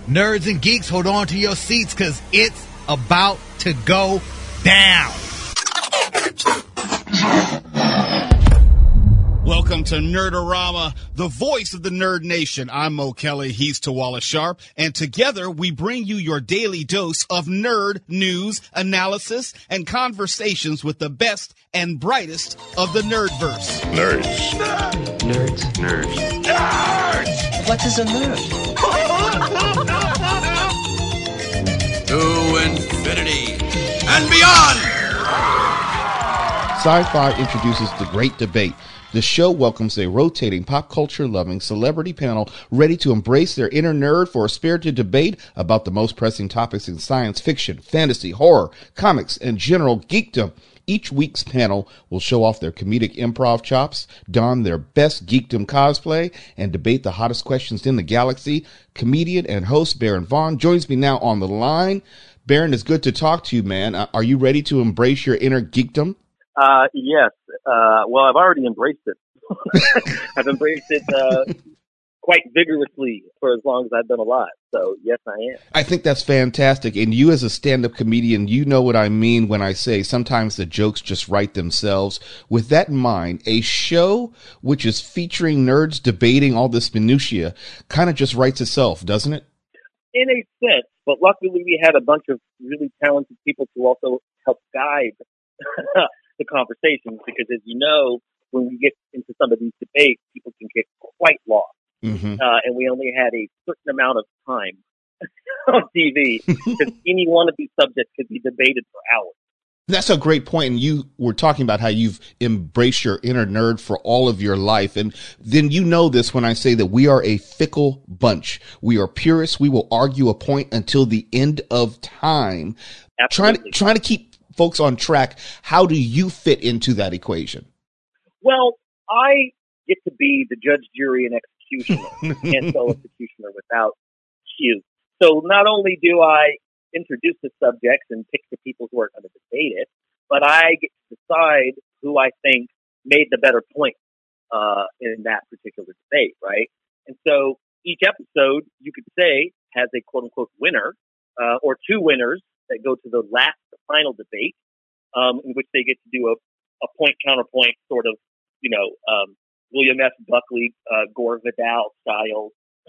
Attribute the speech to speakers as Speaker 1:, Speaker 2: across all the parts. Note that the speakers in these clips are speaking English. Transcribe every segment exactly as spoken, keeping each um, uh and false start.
Speaker 1: Nerds and geeks, hold on to your seats because it's about to go down.
Speaker 2: Welcome to Nerdorama, the voice of the Nerd Nation. I'm Mo Kelly, he's Tawala Sharp, and together we bring you your daily dose of nerd news, analysis, and conversations with the best and brightest of the Nerdverse.
Speaker 3: Nerds.
Speaker 4: Nerds.
Speaker 3: Nerds. Nerds!
Speaker 4: What is a nerd?
Speaker 3: To infinity and beyond!
Speaker 5: Sci-Fi introduces The Great Debate. The show welcomes a rotating pop culture loving celebrity panel ready to embrace their inner nerd for a spirited debate about the most pressing topics in science fiction, fantasy, horror, comics, and general geekdom. Each week's panel will show off their comedic improv chops, don their best geekdom cosplay, and debate the hottest questions in the galaxy. Comedian and host Baron Vaughn joins me now on the line. Baron, it's good to talk to you, man. Uh, are you ready to embrace your inner geekdom?
Speaker 6: Uh, yes. Uh, well, I've already embraced it. I've embraced it uh, quite vigorously for as long as I've been alive. So, yes, I am.
Speaker 5: I think that's fantastic. And you as a stand-up comedian, you know what I mean when I say sometimes the jokes just write themselves. With that in mind, a show which is featuring nerds debating all this minutiae kind of just writes itself, doesn't it?
Speaker 6: In a sense, but luckily we had a bunch of really talented people to also help guide the conversations, because as you know, when we get into some of these debates, people can get quite lost. Mm-hmm. Uh, and we only had a certain amount of time on T V because any one of these subjects could be debated for hours.
Speaker 5: That's a great point. And you were talking about how you've embraced your inner nerd for all of your life. And then you know this when I say that we are a fickle bunch. We are purists. We will argue a point until the end of time.
Speaker 6: Absolutely.
Speaker 5: Trying, trying to keep folks on track. How do you fit into that equation?
Speaker 6: Well, I get to be the judge, jury, and executioner. Can't spell executioner without Q. So not only do I introduce the subjects and pick the people who are going to debate it, but I get to decide who I think made the better point uh, in that particular debate, right? And so each episode, you could say, has a quote-unquote winner uh, or two winners that go to the last, the final debate, um, in which they get to do a, a point-counterpoint sort of, you know, um, William F. Buckley, uh, Gore Vidal style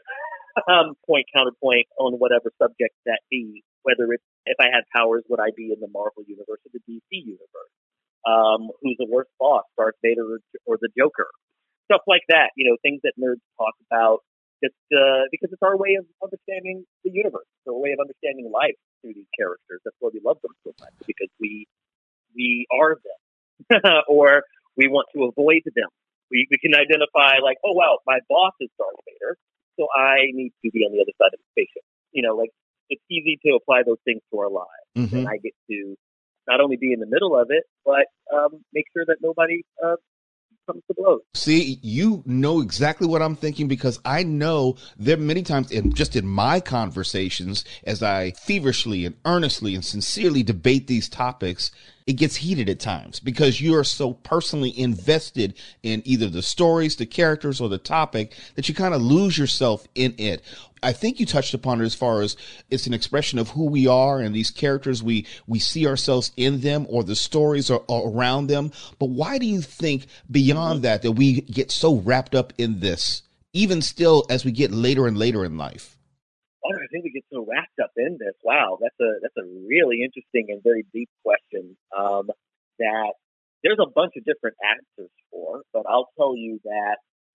Speaker 6: um, point-counterpoint on whatever subject that be. Whether it's, if I had powers, would I be in the Marvel universe or the D C universe? Um, who's the worst boss, Darth Vader or, or the Joker? Stuff like that, you know, things that nerds talk about just uh, because it's our way of understanding the universe. It's our way of understanding life through these characters. That's why we love them so much, because we we are them, or we want to avoid them. We, we can identify like, oh, wow, my boss is Darth Vader, so I need to be on the other side of the spaceship. You know, like, it's easy to apply those things to our lives. Mm-hmm. And I get to not only be in the middle of it, but um, make sure that nobody uh, comes to blows.
Speaker 5: See, you know exactly what I'm thinking, because I know there are many times in just in my conversations, as I feverishly and earnestly and sincerely debate these topics, it gets heated at times because you are so personally invested in either the stories, the characters, or the topic that you kind of lose yourself in it. I think you touched upon it as far as it's an expression of who we are, and these characters, we, we see ourselves in them, or the stories are, are around them. But why do you think beyond that, that we get so wrapped up in this, even still as we get later and later in life?
Speaker 6: Oh, I think we get so wrapped up in this. Wow, that's a that's a really interesting and very deep question um, that there's a bunch of different answers for. But I'll tell you that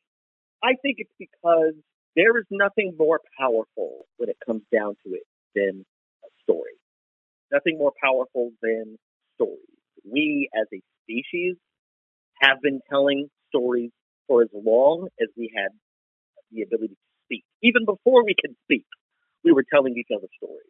Speaker 6: I think it's because there is nothing more powerful when it comes down to it than a story. Nothing more powerful than stories. We, as a species, have been telling stories for as long as we had the ability to speak. Even before we could speak, we were telling each other stories.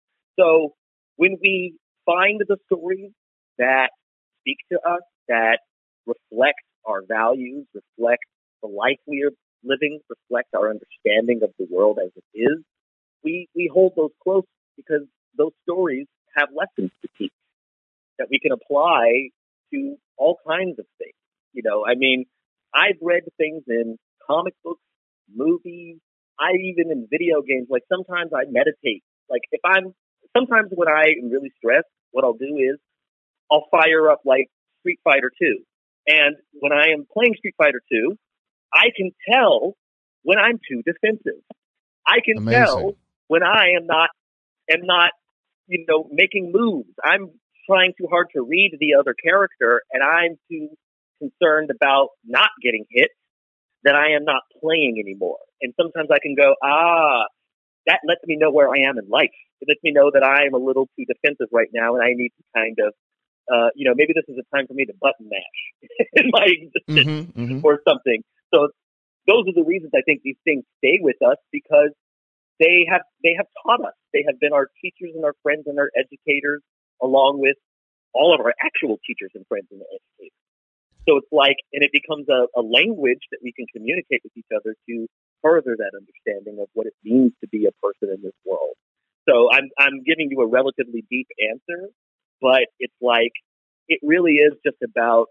Speaker 6: So when we find the stories that speak to us, that reflect our values, reflect the life we are living, reflect our understanding of the world as it is, we, we hold those close because those stories have lessons to teach that we can apply to all kinds of things. You know, I mean, I've read things in comic books, movies, I even in video games, like sometimes I meditate. Like if I'm, sometimes when I am really stressed, what I'll do is I'll fire up like Street Fighter two. And when I am playing Street Fighter two, I can tell when I'm too defensive. I can
Speaker 5: Amazing.
Speaker 6: tell when I am not, am not, you know, making moves. I'm trying too hard to read the other character, and I'm too concerned about not getting hit that I am not playing anymore. And sometimes I can go, ah, that lets me know where I am in life. It lets me know that I am a little too defensive right now, and I need to kind of, uh, you know, maybe this is a time for me to button mash in my existence
Speaker 5: Mm-hmm, mm-hmm.
Speaker 6: or something. So those are the reasons I think these things stay with us, because they have they have taught us. They have been our teachers and our friends and our educators, along with all of our actual teachers and friends and educators. So it's like, and it becomes a, a language that we can communicate with each other to further that understanding of what it means to be a person in this world. So I'm I'm giving you a relatively deep answer, but it's like, it really is just about,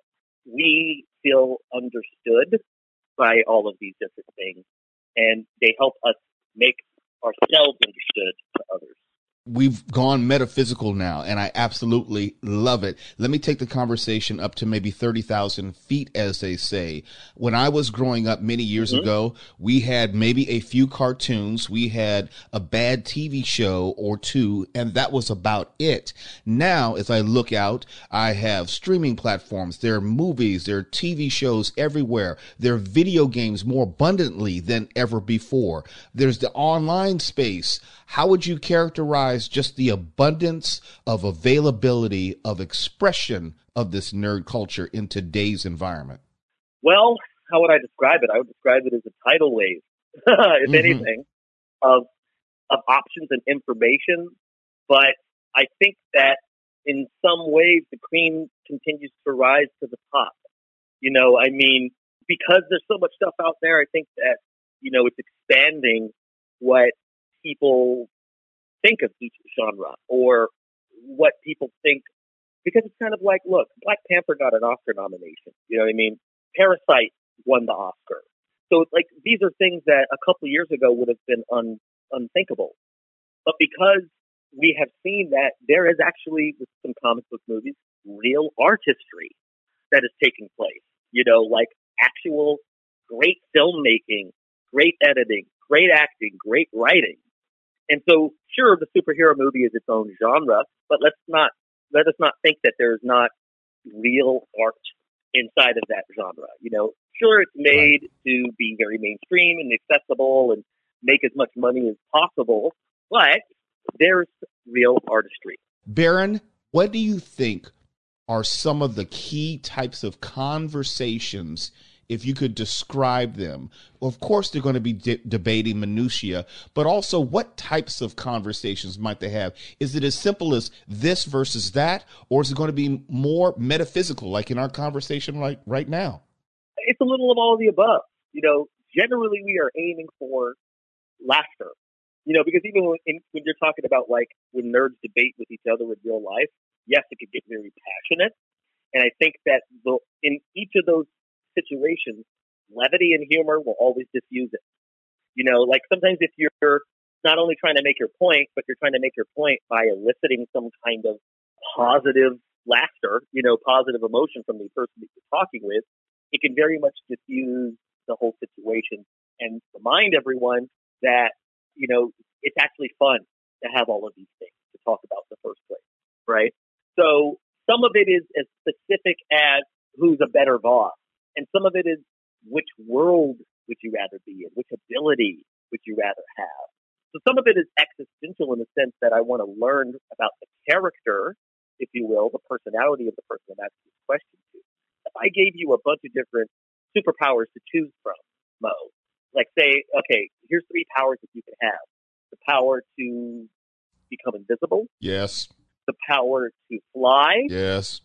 Speaker 6: we feel understood by all of these different things, and they help us make ourselves understood to others.
Speaker 5: We've gone metaphysical now, and I absolutely love it. Let me take the conversation up to maybe thirty thousand feet, as they say. When I was growing up many years mm-hmm. ago, we had maybe a few cartoons. We had a bad T V show or two, and that was about it. Now, as I look out, I have streaming platforms. There are movies. There are T V shows everywhere. There are video games more abundantly than ever before. There's the online space. How would you characterize just the abundance of availability of expression of this nerd culture in today's environment?
Speaker 6: Well, how would I describe it? I would describe it as a tidal wave, if mm-hmm. anything, of of options and information. But I think that in some ways the cream continues to rise to the top. You know, I mean, because there's so much stuff out there, I think that, you know, it's expanding what people think of each genre, or what people think, because it's kind of like, look, Black Panther got an Oscar nomination. You know what I mean? Parasite won the Oscar. So it's like, these are things that a couple of years ago would have been un, unthinkable. But because we have seen that there is actually, with some comic book movies, real artistry that is taking place. You know, like actual great filmmaking, great editing, great acting, great writing. And so, sure, the superhero movie is its own genre, but let's not let us not think that there's not real art inside of that genre. You know, sure, it's made right. to be very mainstream and accessible and make as much money as possible, but there's real artistry.
Speaker 5: Baron, what do you think are some of the key types of conversations, if you could describe them? Of course, they're going to be de- debating minutiae, but also what types of conversations might they have? Is it as simple as this versus that, or is it going to be more metaphysical, like in our conversation right, right now?
Speaker 6: It's a little of all of the above. You know, generally we are aiming for laughter. You know, because even when, in, when you're talking about like when nerds debate with each other in real life, yes, it could get very passionate. And I think that the, in each of those situations, levity and humor will always diffuse it. You know, like sometimes if you're not only trying to make your point, but you're trying to make your point by eliciting some kind of positive laughter, you know, positive emotion from the person that you're talking with, it can very much diffuse the whole situation and remind everyone that, you know, it's actually fun to have all of these things to talk about in the first place, right? So some of it is as specific as who's a better boss. And some of it is which world would you rather be in? Which ability would you rather have? So some of it is existential in the sense that I want to learn about the character, if you will, the personality of the person I'm asking this question to. If I gave you a bunch of different superpowers to choose from, Mo, like say, okay, here's three powers that you can have. The power to become invisible.
Speaker 5: Yes.
Speaker 6: The power to fly.
Speaker 5: Yes.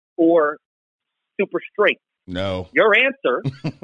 Speaker 6: Or super strength.
Speaker 5: No.
Speaker 6: Your answer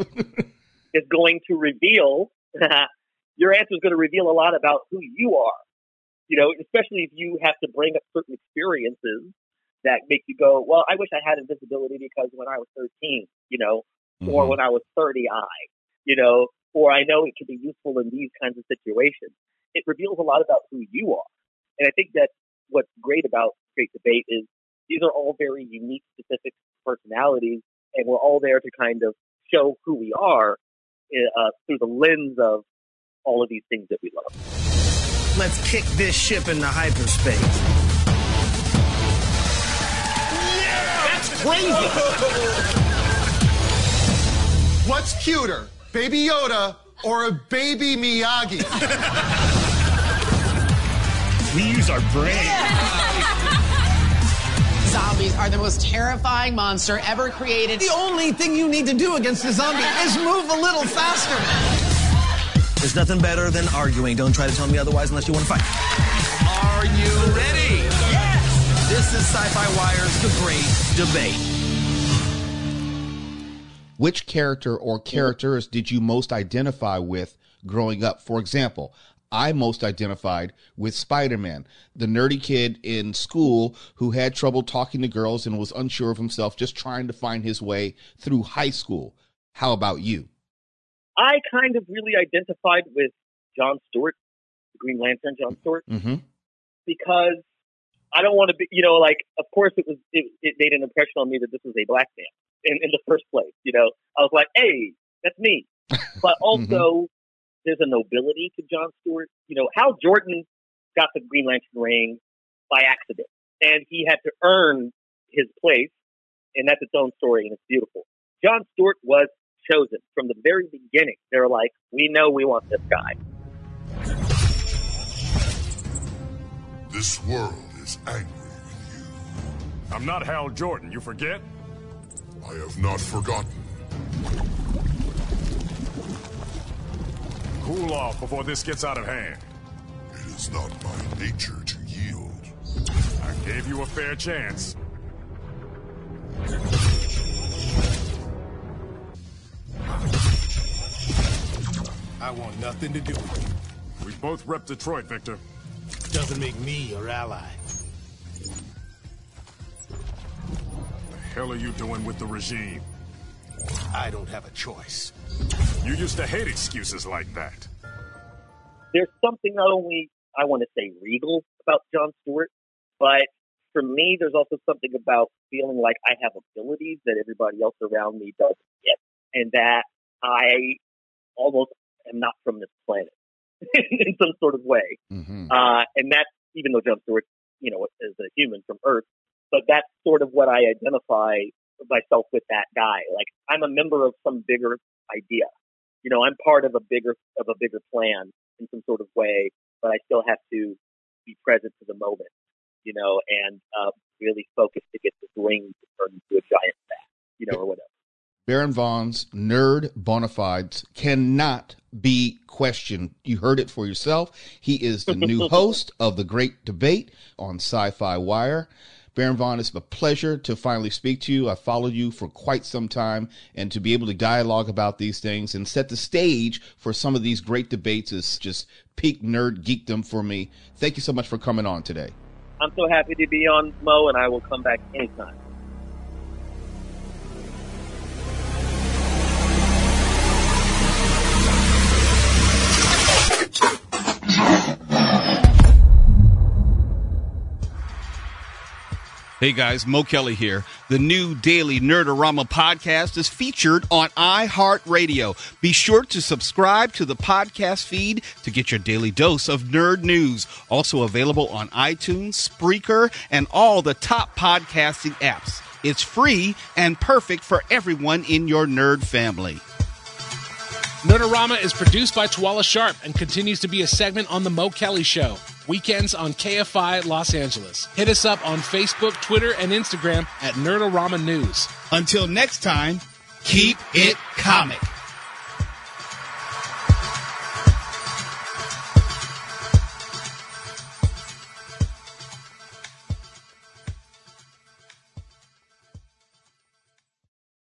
Speaker 6: is going to reveal, your answer is going to reveal a lot about who you are. You know, especially if you have to bring up certain experiences that make you go, well, I wish I had invisibility because when I was thirteen, you know, mm-hmm. or when I was thirty, I, you know, or I know it can be useful in these kinds of situations. It reveals a lot about who you are. And I think that what's great about Great Debate is these are all very unique, specific personalities, and we're all there to kind of show who we are uh, through the lens of all of these things that we love.
Speaker 7: Let's kick this ship into hyperspace.
Speaker 3: Yeah! That's crazy!
Speaker 8: What's cuter, Baby Yoda or a Baby Miyagi?
Speaker 3: We use our brain.
Speaker 9: Zombies are the most terrifying monster ever created.
Speaker 7: The only thing you need to do against a zombie is move a little faster. There's nothing better than arguing. Don't try to tell me otherwise unless you want to fight.
Speaker 3: Are you ready?
Speaker 7: Yes! This is Sci-Fi Wire's The Great Debate.
Speaker 5: Which character or characters did you most identify with growing up? For example, I most identified with Spider-Man, the nerdy kid in school who had trouble talking to girls and was unsure of himself, just trying to find his way through high school. How about you?
Speaker 6: I kind of really identified with John Stewart, the Green Lantern, John Stewart,
Speaker 5: mm-hmm.
Speaker 6: because I don't want to be, you know, like, of course it was, it, it made an impression on me that this was a black man in, in the first place. You know, I was like, hey, that's me. But also, mm-hmm. there's a nobility to John Stewart. You know, Hal Jordan got the Green Lantern ring by accident, and he had to earn his place, and that's its own story, and it's beautiful. John Stewart was chosen from the very beginning. They were like, we know we want this guy.
Speaker 10: This world is angry with you.
Speaker 11: I'm not Hal Jordan, you forget?
Speaker 10: I have not forgotten.
Speaker 11: Cool off before this gets out of hand.
Speaker 10: It is not my nature to yield.
Speaker 11: I gave you a fair chance.
Speaker 3: I want nothing to do with you.
Speaker 11: We both rep Detroit, Victor.
Speaker 3: Doesn't make me your ally.
Speaker 11: What the hell are you doing with the regime?
Speaker 3: I don't have a choice.
Speaker 11: You used to hate excuses like that.
Speaker 6: There's something not only, I want to say, regal about John Stewart, but for me, there's also something about feeling like I have abilities that everybody else around me doesn't get, and that I almost am not from this planet in some sort of way.
Speaker 5: Mm-hmm.
Speaker 6: Uh, and that's, even though John Stewart, you know, is a human from Earth, but that's sort of what I identify myself with, that guy. Like, I'm a member of some bigger idea. You know, I'm part of a bigger, of a bigger plan in some sort of way, but I still have to be present to the moment, you know, and uh, really focus to get this ring to turn into a giant bat, you know, or whatever.
Speaker 5: Baron Vaughn's nerd bona fides cannot be questioned. You heard it for yourself. He is the new host of The Great Debate on Sci-Fi Wire. Baron Vaughn, it's a pleasure to finally speak to you. I followed you for quite some time, and to be able to dialogue about these things and set the stage for some of these great debates is just peak nerd geekdom for me. Thank you so much for coming on today.
Speaker 6: I'm so happy to be on, Mo, and I will come back anytime.
Speaker 2: Hey guys, Mo Kelly here. The new daily Nerdorama podcast is featured on iHeartRadio. Be sure to subscribe to the podcast feed to get your daily dose of nerd news. Also available on iTunes, Spreaker, and all the top podcasting apps. It's free and perfect for everyone in your nerd family.
Speaker 12: Nerdorama is produced by Tawala Sharp and continues to be a segment on The Mo Kelly Show. Weekends on K F I Los Angeles. Hit us up on Facebook, Twitter, and Instagram at Nerdorama News.
Speaker 2: Until next time, keep it comic.